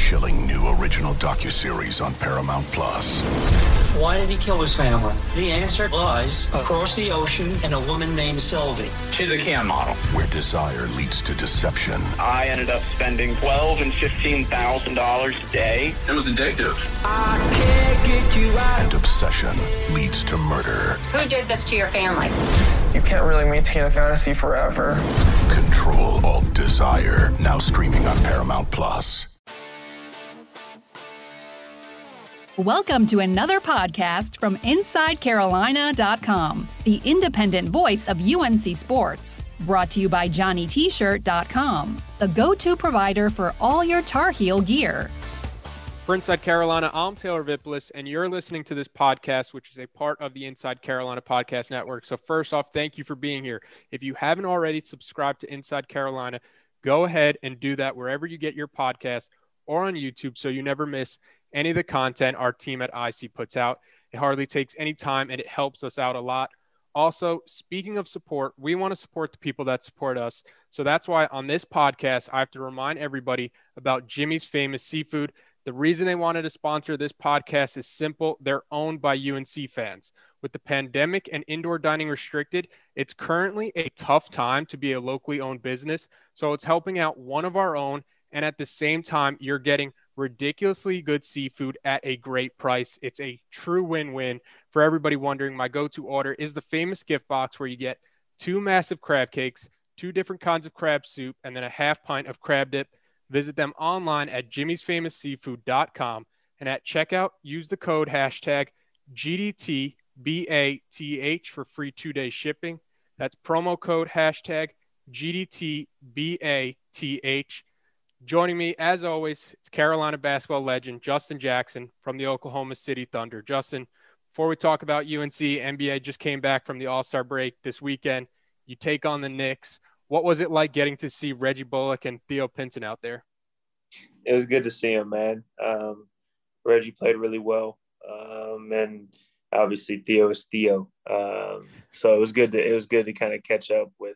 chilling new original docuseries on Paramount Plus. Why did he kill his family? The answer lies across the ocean in a woman named Sylvie. She's a Ken model. Where desire leads to deception. I ended up spending $12,000 and $15,000 a day. It was addictive. I can't get you out. And obsession leads to murder. Who did this to your family? You can't really maintain a fantasy forever. Control Alt Desire. Now streaming on Paramount Plus. Welcome to another podcast from InsideCarolina.com, the independent voice of UNC Sports. Brought to you by JohnnyT-shirt.com, the go-to provider for all your Tar Heel gear. For Inside Carolina, I'm Taylor Vippolis, and you're listening to this podcast, which is a part of the Inside Carolina Podcast Network. So first off, thank you for being here. If you haven't already subscribed to Inside Carolina, go ahead and do that wherever you get your podcast or on YouTube so you never miss any of the content our team at IC puts out. It hardly takes any time, and it helps us out a lot. Also, speaking of support, we want to support the people that support us. So that's why on this podcast, I have to remind everybody about Jimmy's Famous Seafood. The reason they wanted to sponsor this podcast is simple. They're owned by UNC fans. With the pandemic and indoor dining restricted, it's currently a tough time to be a locally owned business. So it's helping out one of our own, and at the same time, you're getting ridiculously good seafood at a great price. It's a true win-win. For everybody wondering, my go-to order is the Famous Gift Box, where you get 2 massive crab cakes, 2 different kinds of crab soup, and then a half pint of crab dip. Visit them online at jimmysfamousseafood.com, and at checkout, use the code hashtag GDTBATH for free 2-day shipping. That's promo code hashtag GDTBATH. Joining me, as always, it's Carolina basketball legend Justin Jackson from the Oklahoma City Thunder. Justin, before we talk about UNC, NBA just came back from the All-Star break this weekend. You take on the Knicks. What was it like getting to see Reggie Bullock and Theo Pinson out there? It was good to see him, man. Reggie played really well, and obviously Theo is Theo. So it was good to kind of catch up with,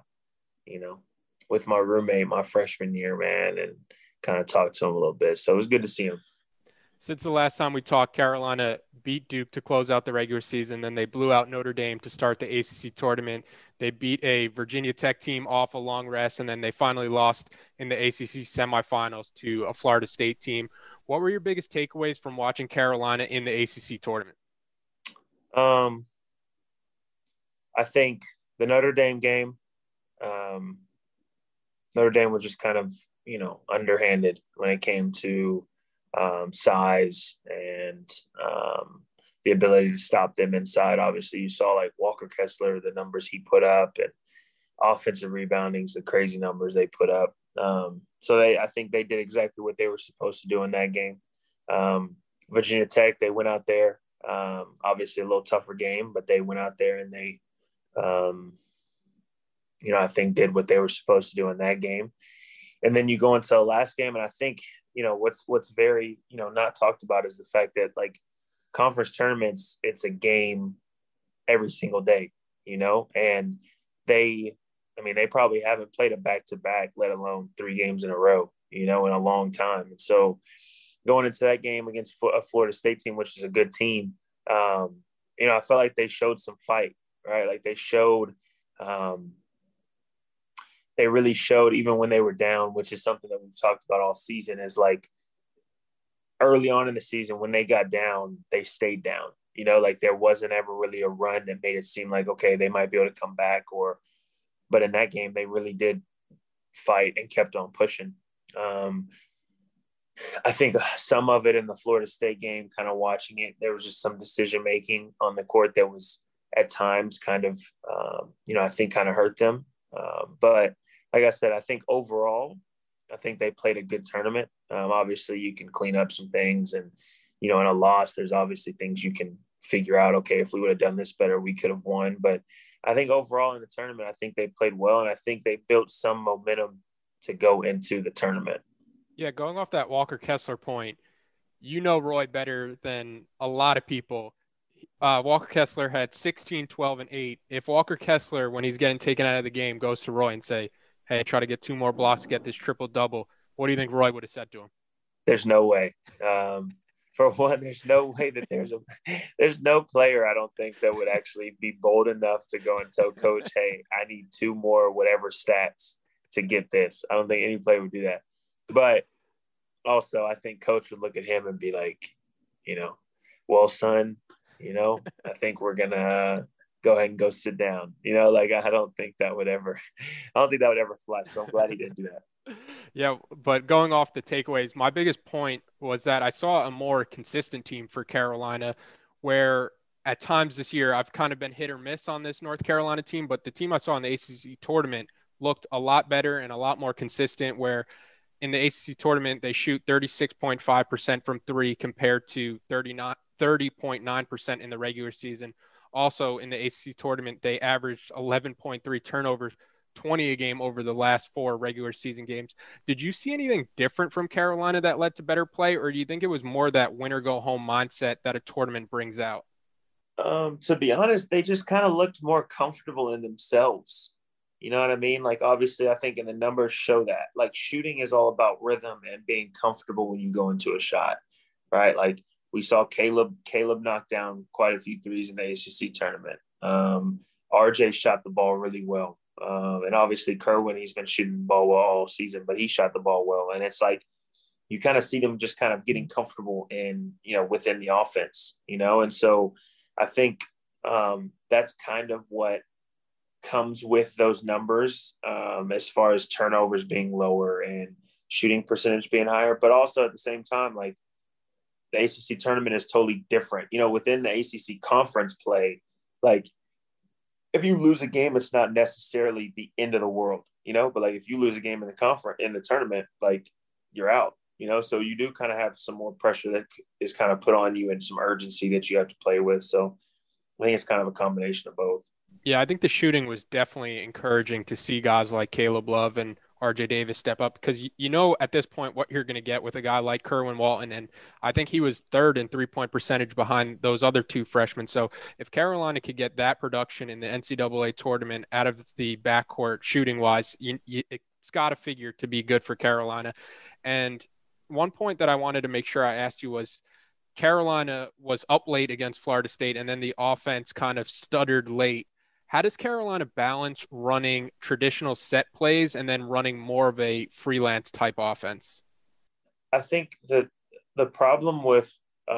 with my roommate my freshman year, man, and kind of talk to him a little bit. So it was good to see him. Since the last time we talked, Carolina beat Duke to close out the regular season. Then they blew out Notre Dame to start the ACC tournament. They beat a Virginia Tech team off a long rest, and then they finally lost in the ACC semifinals to a Florida State team. What were your biggest takeaways from watching Carolina in the ACC tournament? I think the Notre Dame game, Notre Dame was just kind of, underhanded when it came to size and the ability to stop them inside. Obviously, you saw like Walker Kessler, the numbers he put up, and offensive reboundings, the crazy numbers they put up. I think they did exactly what they were supposed to do in that game. Virginia Tech, they went out there, obviously a little tougher game, but they went out there and they, I think did what they were supposed to do in that game. And then you go into the last game, and I think, what's very, not talked about is the fact that, like, conference tournaments, it's a game every single day, and they probably haven't played a back-to-back, let alone 3 games in a row, in a long time. And so going into that game against a Florida State team, which is a good team, I felt like they showed some fight, right? Like they showed they really showed, even when they were down, which is something that we've talked about all season, is like early on in the season when they got down, they stayed down. Like there wasn't ever really a run that made it seem like, okay, they might be able to come back, but in that game, they really did fight and kept on pushing. I think some of it in the Florida State game, kind of watching it, there was just some decision-making on the court that was at times kind of, I think kind of hurt them. But like I said, I think overall, I think they played a good tournament. Obviously, you can clean up some things, and, in a loss, there's obviously things you can figure out, okay, if we would have done this better, we could have won. But I think overall in the tournament, I think they played well, and I think they built some momentum to go into the tournament. Yeah, going off that Walker Kessler point, Roy better than a lot of people. Walker Kessler had 16, 12, and 8. If Walker Kessler, when he's getting taken out of the game, goes to Roy and say, hey, try to get 2 more blocks to get this triple-double, what do you think Roy would have said to him? There's no way. For one, there's no way that there's no player, I don't think, that would actually be bold enough to go and tell coach, hey, I need 2 more whatever stats to get this. I don't think any player would do that. But also, I think coach would look at him and be like, well, son, I think we're going to go ahead and go sit down. I don't think that would ever fly. So I'm glad he didn't do that. Yeah, but going off the takeaways, my biggest point was that I saw a more consistent team for Carolina, where at times this year I've kind of been hit or miss on this North Carolina team, but the team I saw in the ACC tournament looked a lot better and a lot more consistent, where in the ACC tournament they shoot 36.5% from 3 compared to 30.9% in the regular season. Also in the ACC tournament, they averaged 11.3 turnovers, 20 a game over the last 4 regular season games. Did you see anything different from Carolina that led to better play, or do you think it was more that win or go home mindset that a tournament brings out? To be honest, they just kind of looked more comfortable in themselves. You know what I mean? Obviously, I think in the numbers show that. Shooting is all about rhythm and being comfortable when you go into a shot, right? We saw Caleb knock down quite a few threes in the ACC tournament. RJ shot the ball really well. And obviously Kerwin, he's been shooting the ball well all season, but he shot the ball well. And it's you kind of see them just kind of getting comfortable in, within the offense, and so I think that's kind of what comes with those numbers as far as turnovers being lower and shooting percentage being higher, but also at the same time, the ACC tournament is totally different, within the ACC conference play, if you lose a game, it's not necessarily the end of the world, but if you lose a game in the tournament, you're out, so you do kind of have some more pressure that is kind of put on you and some urgency that you have to play with. So I think it's kind of a combination of both. Yeah, I think the shooting was definitely encouraging to see guys like Caleb Love and RJ Davis step up, because at this point what you're going to get with a guy like Kerwin Walton, and I think he was 3rd in 3-point percentage behind those other 2 freshmen. So if Carolina could get that production in the NCAA tournament out of the backcourt shooting wise, it's got to figure to be good for Carolina. And one point that I wanted to make sure I asked you was, Carolina was up late against Florida State, and then the offense kind of stuttered late. How does Carolina balance running traditional set plays and then running more of a freelance type offense? I think that the problem with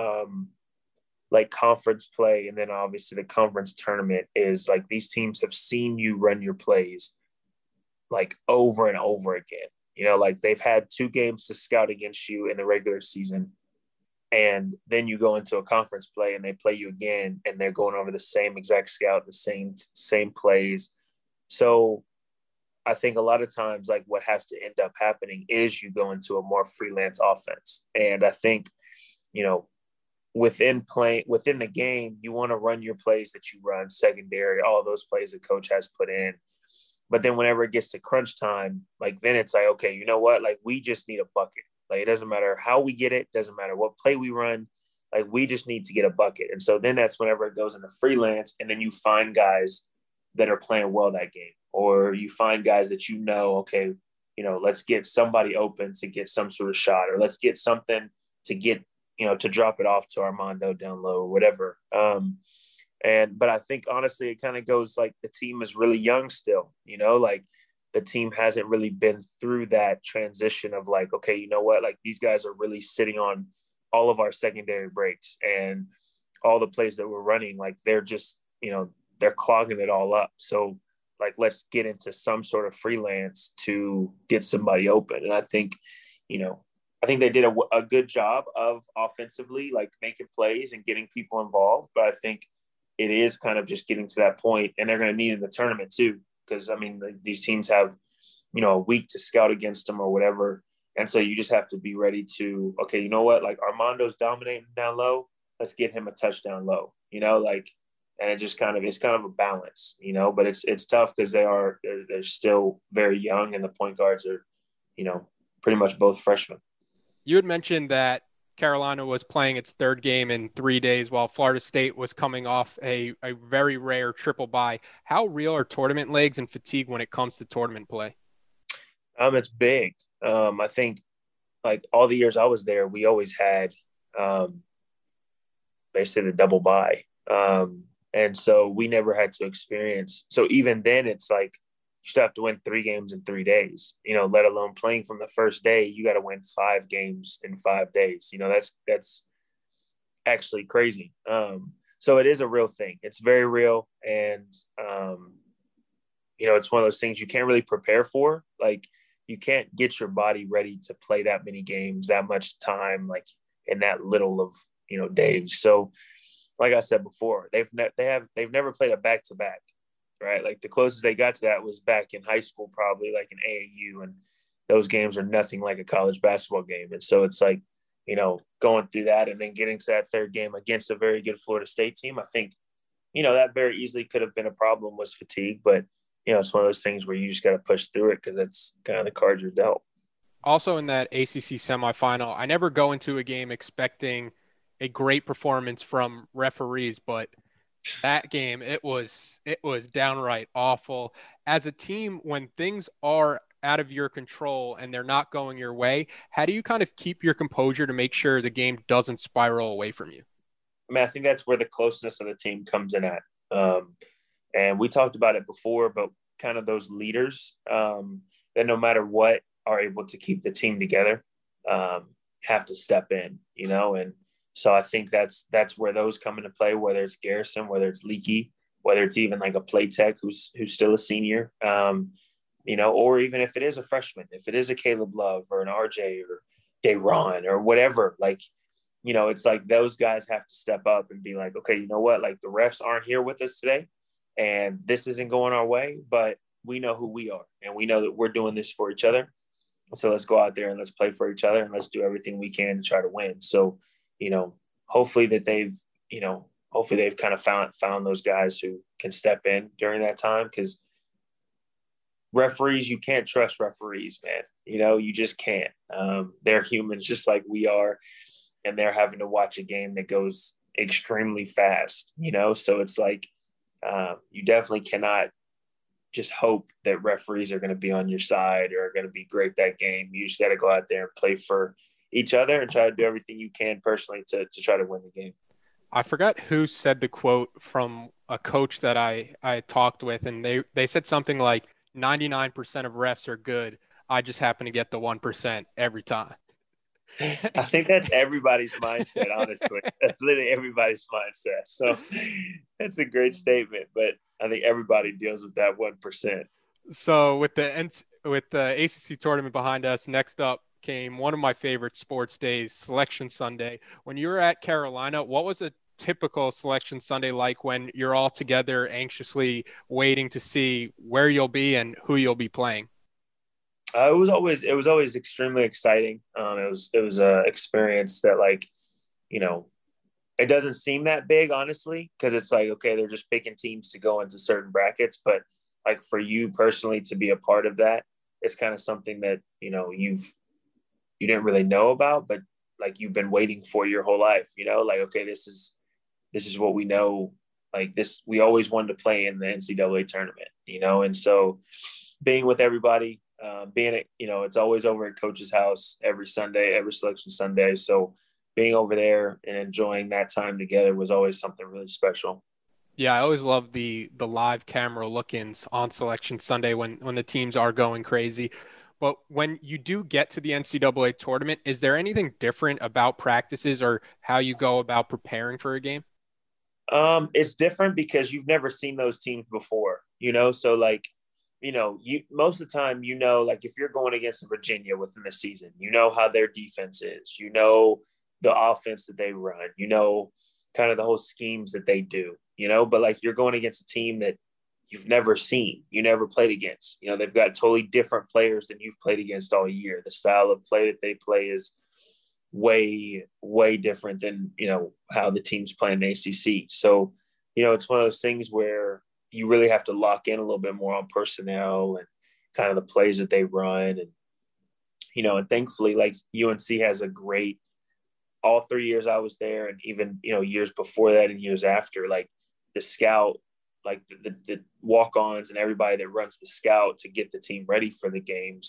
conference play and then obviously the conference tournament is these teams have seen you run your plays over and over again. They've had 2 games to scout against you in the regular season. And then you go into a conference play and they play you again and they're going over the same exact scout, the same plays. So I think a lot of times what has to end up happening is you go into a more freelance offense. And I think, within the game, you want to run your plays that you run secondary, all those plays that coach has put in. But then whenever it gets to crunch time, then it's okay, you know what? We just need a bucket. It doesn't matter how we get it, doesn't matter what play we run, we just need to get a bucket. And so then that's whenever it goes into freelance, and then you find guys that are playing well that game, or you find guys that okay, let's get somebody open to get some sort of shot, or let's get something to get, to drop it off to Armando down low or whatever. But I think honestly, it kind of goes the team is really young still, the team hasn't really been through that transition of okay, you know what, these guys are really sitting on all of our secondary breaks and all the plays that we're running. They're just, they're clogging it all up. So let's get into some sort of freelance to get somebody open. And I think, they did a good job of offensively, making plays and getting people involved. But I think it is kind of just getting to that point, and they're going to need in the tournament too. Because, these teams have, a week to scout against them or whatever. And so you just have to be ready to, okay, you know what, Armando's dominating down low. Let's get him a touchdown low, and it just it's kind of a balance, but it's tough because they're still very young, and the point guards are, pretty much both freshmen. You had mentioned that Carolina was playing its 3rd game in 3 days, while Florida State was coming off a very rare triple bye. How real are tournament legs and fatigue when it comes to tournament play? It's big. I think like all the years I was there, we always had basically the double bye. And so we never had to experience. So even then, it's like you still have to win 3 games in 3 days, let alone playing from the first day. You got to win 5 games in 5 days. That's actually crazy. So it is a real thing. It's very real. And, it's one of those things you can't really prepare for. Like, you can't get your body ready to play that many games, that much time, like in that little of, days. So like I said before, they've never played a back-to-back, right? Like the closest they got to that was back in high school, probably like in AAU. And those games are nothing like a college basketball game. And so it's like, going through that and then getting to that third game against a very good Florida State team, I think, that very easily could have been a problem, was fatigue. But, it's one of those things where you just got to push through it because that's kind of the cards you're dealt. Also in that ACC semifinal, I never go into a game expecting a great performance from referees, but that game, it was downright awful. As a team, when things are out of your control and they're not going your way, how do you kind of keep your composure to make sure the game doesn't spiral away from you? I mean, I think that's where the closeness of the team comes in at. And we talked about it before, but kind of those leaders that no matter what are able to keep the team together have to step in, and so I think that's where those come into play, whether it's Garrison, whether it's Leaky, whether it's even like a play tech who's still a senior, or even if it is a freshman, if it is a Caleb Love or an RJ or Dayron or whatever, like, it's like those guys have to step up and be like, okay, you know what? Like the refs aren't here with us today and this isn't going our way, but we know who we are and we know that we're doing this for each other. So let's go out there and let's play for each other and let's do everything we can to try to win. So, hopefully they've kind of found those guys who can step in during that time, because referees, you can't trust referees, man. You just can't. They're humans just like we are, and they're having to watch a game that goes extremely fast, so it's like you definitely cannot just hope that referees are going to be on your side or are going to be great that game. You just got to go out there and play for each other and try to do everything you can personally to try to win the game. I forgot who said the quote from a coach that I talked with, and they said something like 99% of refs are good. I just happen to get the 1% every time. I think that's everybody's mindset, honestly. That's literally everybody's mindset. So that's a great statement, but I think everybody deals with that 1%. So with the ACC tournament behind us, next up came one of my favorite sports days, Selection Sunday. When you were at Carolina, what was a typical Selection Sunday like when you're all together anxiously waiting to see where you'll be and who you'll be playing? It was always extremely exciting. It was a experience that, like, it doesn't seem that big, honestly, because it's like, okay, they're just picking teams to go into certain brackets. But like for you personally to be a part of that, it's kind of something that, you didn't really know about, but like you've been waiting for your whole life, like, okay, this is what we know. Like this, we always wanted to play in the NCAA tournament, and so being with everybody, it's always over at Coach's house every Sunday, every Selection Sunday. So being over there and enjoying that time together was always something really special. Yeah, I always love the live camera look-ins on Selection Sunday when the teams are going crazy. But when you do get to the NCAA tournament, is there anything different about practices or how you go about preparing for a game? It's different because you've never seen those teams before, so like, you most of the time, like if you're going against Virginia within the season, how their defense is, the offense that they run, kind of the whole schemes that they do, but like you're going against a team that you've never seen, you never played against, they've got totally different players than you've played against all year. The style of play that they play is way, way different than, how the teams play in the ACC. So, it's one of those things where you really have to lock in a little bit more on personnel and kind of the plays that they run. And, and thankfully, like UNC has a great, all 3 years I was there and even, years before that and years after, like the scout, like the walk-ons and everybody that runs the scout to get the team ready for the games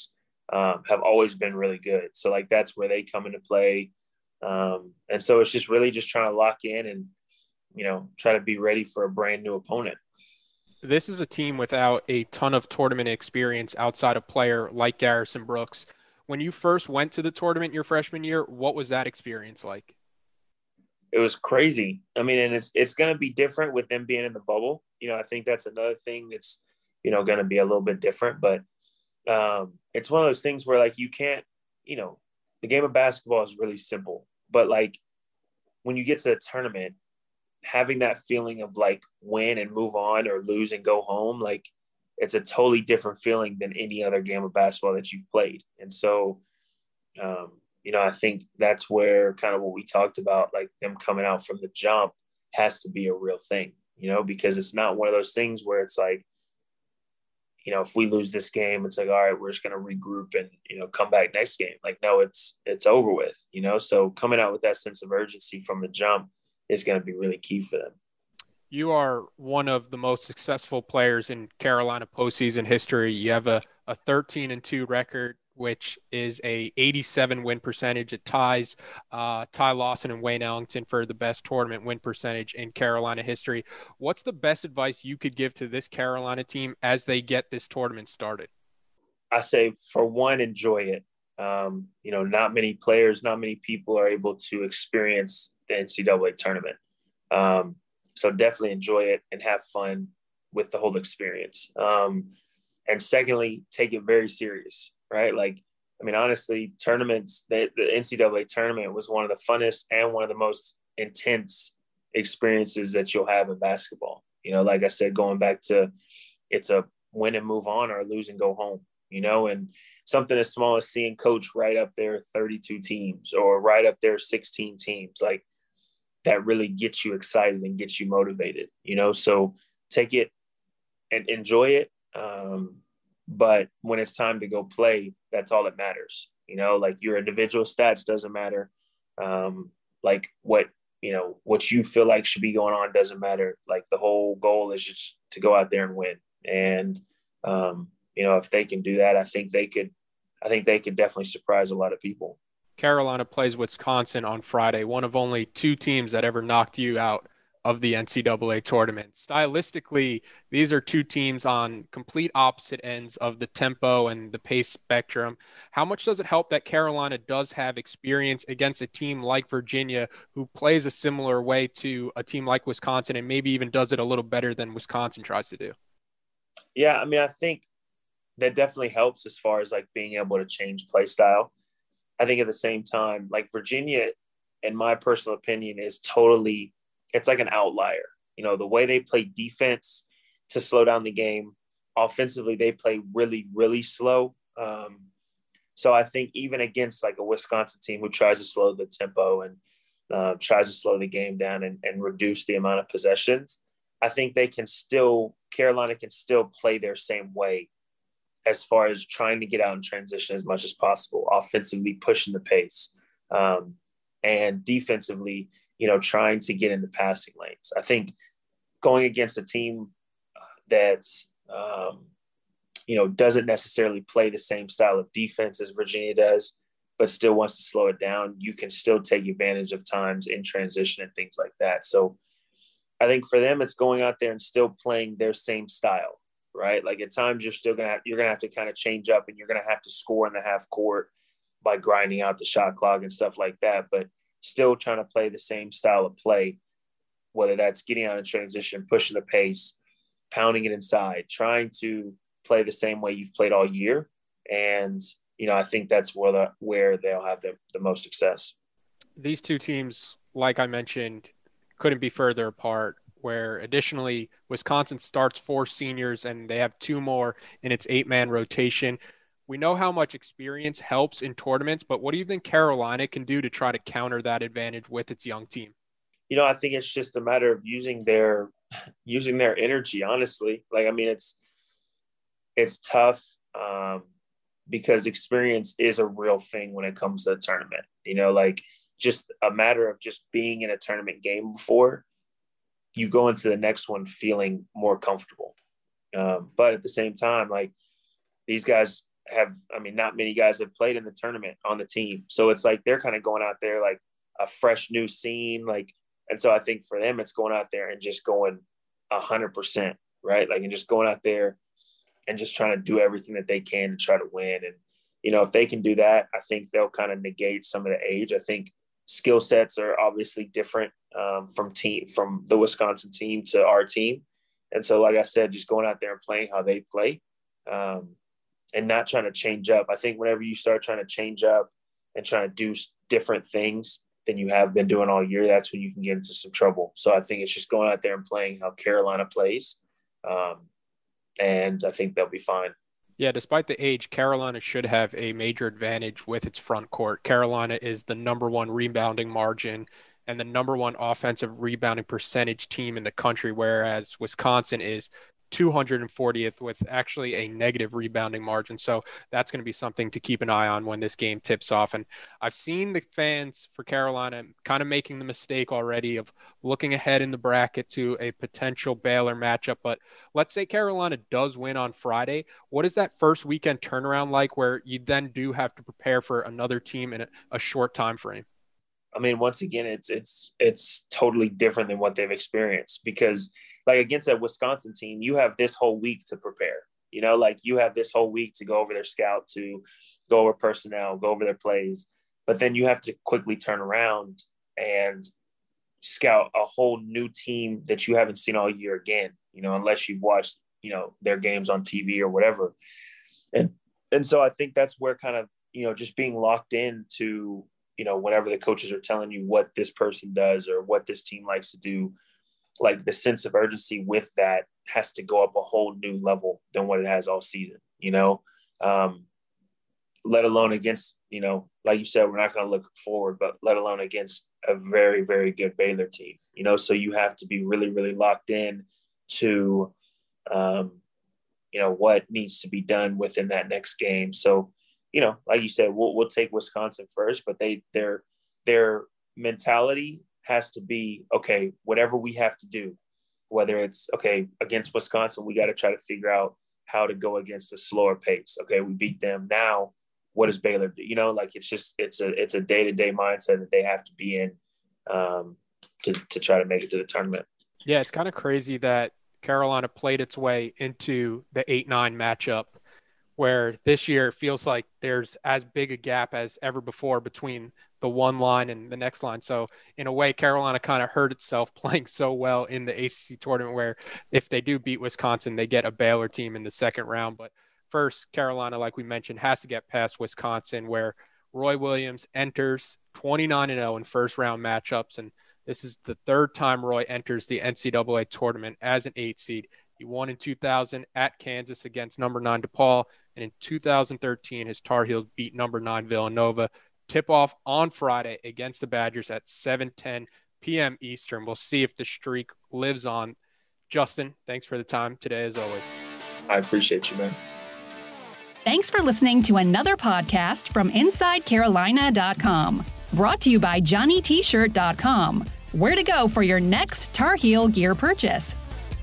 have always been really good. So like that's where they come into play. And so it's just really just trying to lock in and, try to be ready for a brand new opponent. This is a team without a ton of tournament experience outside a player like Garrison Brooks. When you first went to the tournament your freshman year, what was that experience like? It was crazy. I mean, and it's going to be different with them being in the bubble. I think that's another thing that's, going to be a little bit different. But it's one of those things where, like, you can't, the game of basketball is really simple. But, like, when you get to a tournament, having that feeling of, like, win and move on or lose and go home, like, it's a totally different feeling than any other game of basketball that you've played. And so, I think that's where kind of what we talked about, like them coming out from the jump has to be a real thing, because it's not one of those things where it's like, if we lose this game, it's like, all right, we're just going to regroup and, come back next game. Like, no, it's over with, so coming out with that sense of urgency from the jump is going to be really key for them. You are one of the most successful players in Carolina postseason history. You have a 13-2 record, which is a 87 win percentage. It ties Ty Lawson and Wayne Ellington for the best tournament win percentage in Carolina history. What's the best advice you could give to this Carolina team as they get this tournament started? I say, for one, enjoy it. Not many players, not many people are able to experience the NCAA tournament. So definitely enjoy it and have fun with the whole experience. And secondly, take it very serious, right? Like, I mean, honestly, tournaments, the NCAA tournament was one of the funnest and one of the most intense experiences that you'll have in basketball. Like I said, going back to, it's a win and move on or lose and go home, and something as small as seeing coach right up there 32 teams or right up there 16 teams, like that really gets you excited and gets you motivated, so take it and enjoy it. But when it's time to go play, that's all that matters. Like your individual stats doesn't matter. Like what you feel like should be going on doesn't matter. Like the whole goal is just to go out there and win. And, if they can do that, I think they could definitely surprise a lot of people. Carolina plays Wisconsin on Friday, one of only two teams that ever knocked you out of the NCAA tournament. Stylistically, these are two teams on complete opposite ends of the tempo and the pace spectrum. How much does it help that Carolina does have experience against a team like Virginia, who plays a similar way to a team like Wisconsin and maybe even does it a little better than Wisconsin tries to do? Yeah, I mean, I think that definitely helps as far as like being able to change play style. I think at the same time, like Virginia, in my personal opinion, it's like an outlier. The way they play defense to slow down the game, offensively, they play really, really slow. So I think even against like a Wisconsin team who tries to slow the tempo and tries to slow the game down and reduce the amount of possessions, I think Carolina can still play their same way as far as trying to get out in transition as much as possible, offensively pushing the pace, and defensively, trying to get in the passing lanes. I think going against a team that, doesn't necessarily play the same style of defense as Virginia does, but still wants to slow it down, you can still take advantage of times in transition and things like that. So I think for them, it's going out there and still playing their same style, right? Like at times you're going to have to kind of change up and you're going to have to score in the half court by grinding out the shot clock and stuff like that. But still trying to play the same style of play, whether that's getting out in transition, pushing the pace, pounding it inside, trying to play the same way you've played all year. And, I think that's where they'll have the most success. These two teams, like I mentioned, couldn't be further apart, where additionally Wisconsin starts 4 seniors and they have 2 more in its 8-man rotation. We know how much experience helps in tournaments, but what do you think Carolina can do to try to counter that advantage with its young team? I think it's just a matter of using their energy, honestly. Like, I mean, it's tough because experience is a real thing when it comes to a tournament, like just a matter of just being in a tournament game before you go into the next one feeling more comfortable. But at the same time, like these guys not many guys have played in the tournament on the team. So it's like they're kind of going out there like a fresh new scene. Like, and so I think for them, it's going out there and just going 100%, right? Like, and just going out there and just trying to do everything that they can to try to win. And, you know, if they can do that, I think they'll kind of negate some of the age. I think skill sets are obviously different from the Wisconsin team to our team. And so, like I said, just going out there and playing how they play and not trying to change up. I think whenever you start trying to change up and trying to do different things than you have been doing all year, that's when you can get into some trouble. So I think it's just going out there and playing how Carolina plays. And I think they'll be fine. Yeah, despite the age, Carolina should have a major advantage with its front court. Carolina is the #1 rebounding margin and the #1 offensive rebounding percentage team in the country, whereas Wisconsin is 240th with actually a negative rebounding margin. So that's going to be something to keep an eye on when this game tips off. And I've seen the fans for Carolina kind of making the mistake already of looking ahead in the bracket to a potential Baylor matchup. But let's say Carolina does win on Friday. What is that first weekend turnaround like where you then do have to prepare for another team in a short time frame? I mean, once again, it's totally different than what they've experienced, because like against that Wisconsin team, you have this whole week to prepare, you know, like you have this whole week to go over their scout, to go over personnel, go over their plays, but then you have to quickly turn around and scout a whole new team that you haven't seen all year again, you know, unless you've watched, you know, their games on TV or whatever. And so I think that's where kind of, you know, just being locked into, you know, whenever the coaches are telling you what this person does or what this team likes to do, like the sense of urgency with that has to go up a whole new level than what it has all season, you know, let alone against, you know, like you said, we're not going to look forward, but let alone against a very, very good Baylor team, you know, so you have to be really, really locked in to, you know, what needs to be done within that next game. So, you know, like you said, we'll take Wisconsin first, but their mentality has to be, okay, whatever we have to do, whether it's, okay, against Wisconsin, we got to try to figure out how to go against a slower pace. Okay, we beat them. Now, what does Baylor do? You know, like it's a day-to-day mindset that they have to be in to try to make it to the tournament. Yeah, it's kind of crazy that Carolina played its way into the 8-9 matchup, where this year it feels like there's as big a gap as ever before between the one line and the next line. So in a way, Carolina kind of hurt itself playing so well in the ACC tournament, where if they do beat Wisconsin, they get a Baylor team in the second round. But first, Carolina, like we mentioned, has to get past Wisconsin, where Roy Williams enters 29-0 in first round matchups. And this is the third time Roy enters the NCAA tournament as an 8 seed. He won in 2000 at Kansas against number 9 DePaul. And in 2013, his Tar Heels beat number 9 Villanova. Tip-off on Friday against the Badgers at 7:10 p.m. Eastern. We'll see if the streak lives on. Justin, thanks for the time today, as always. I appreciate you, man. Thanks for listening to another podcast from InsideCarolina.com. Brought to you by JohnnyT-Shirt.com. Where to go for your next Tar Heel gear purchase.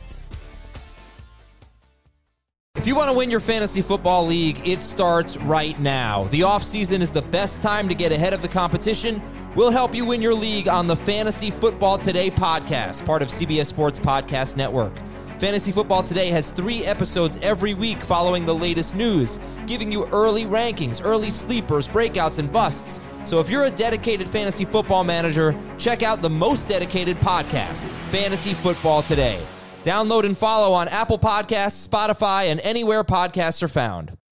If you want to win your fantasy football league, it starts right now. The offseason is the best time to get ahead of the competition. We'll help you win your league on the Fantasy Football Today podcast, part of CBS Sports Podcast Network. Fantasy Football Today has 3 episodes every week following the latest news, giving you early rankings, early sleepers, breakouts, and busts. So if you're a dedicated fantasy football manager, check out the most dedicated podcast, Fantasy Football Today. Download and follow on Apple Podcasts, Spotify, and anywhere podcasts are found.